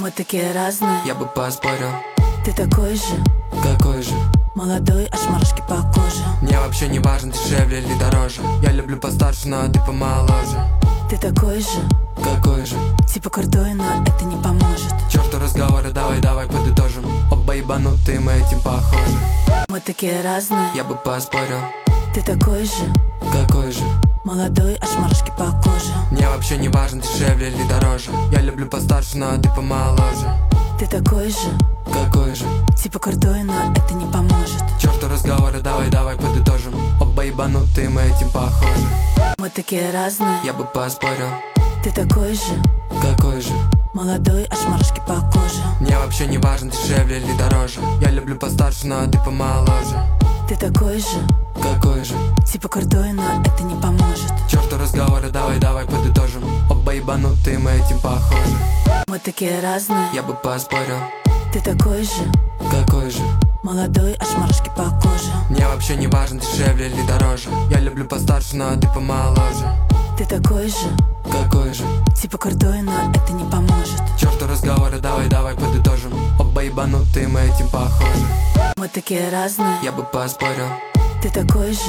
Мы такие разные, я бы поспорил. ты такой же, Какой же? молодой, аж мурашки по коже. Мне вообще не важно, дешевле или дороже. Я люблю постарше, но ты помоложе. Ты такой же, Какой же? типа крутой, но это не поможет. Чёрту разговоры, давай подытожим. Оба ебанутые, мы этим похожи. Мы такие разные, Я бы поспорил. ты такой же, Какой же? молодой, аж мурашки по коже. Мне вообще не важно, дешевле или дороже. Я люблю постарше, но ты помоложе. Ты такой же, Какой же? типа крутой, но это не поможет. Чёрту разговоры, давай подытожим. Оба ебанутые, мы этим похожи. Мы такие разные, Я бы поспорил. ты такой же, Какой же? молодой, аж мурашки по коже. Мне вообще не важно, дешевле или дороже. Я люблю постарше, но ты помоложе. Ты такой же, Какой же? типа крутой, но это не поможет. Чёрту разговоры, давай подытожим. Оба ебанутые, мы этим похожи. Мы такие разные, Я бы поспорил. ты такой же, Какой же? молодой, аж мурашки по коже. Мне вообще не важно, дешевле или дороже. Я люблю постарше, но ты помоложе. Ты такой же, Какой же? типа крутой, но это не поможет. Чёрту разговоры, давай подытожим. Оба ебанутые, мы этим похожи. Мы такие разные, Я бы поспорил. ты такой же,